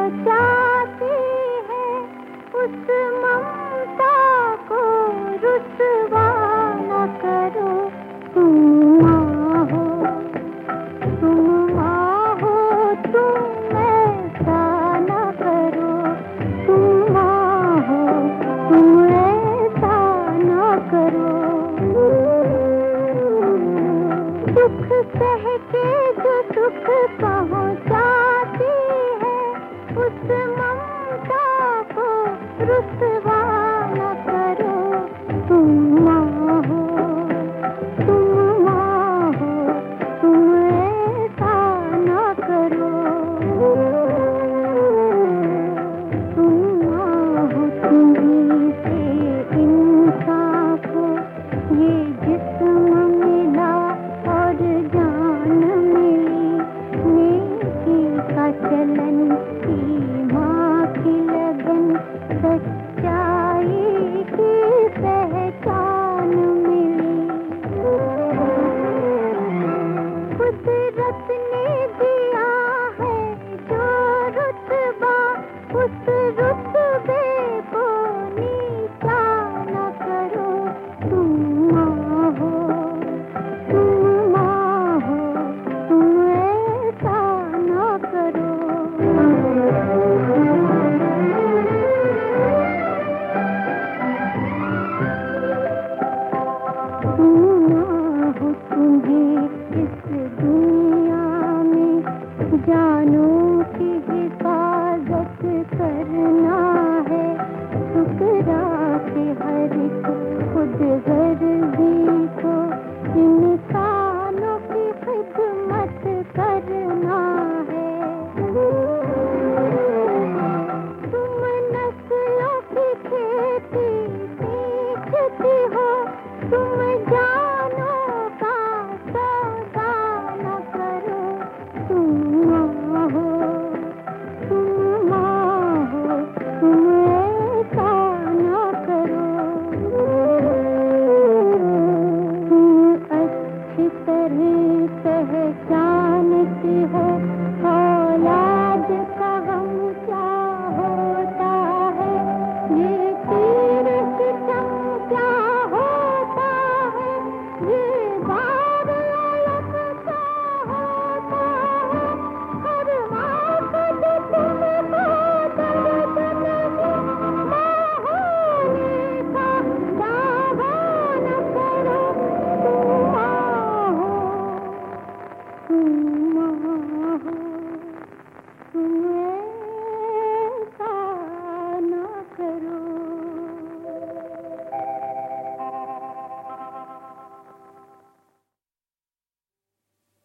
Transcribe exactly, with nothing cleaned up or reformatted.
चाहती है उस ममता को रुसवा न करो। तुम माँ हो, तुम माँ हो, तुम ऐसा न करो। तुम माँ हो, तुम ऐसा न करो। दुख सह के जो सुख पहुँचाती है उस ममता को रुसवा न करो। तुम माँ हो, तुम माँ हो, तुम ऐसा न करो। तुम माँ हो, तुम्हीं से इंसाफ हो ये जिस्म मिला और जान मिली। नेकी का चलन की माँ की लगन सच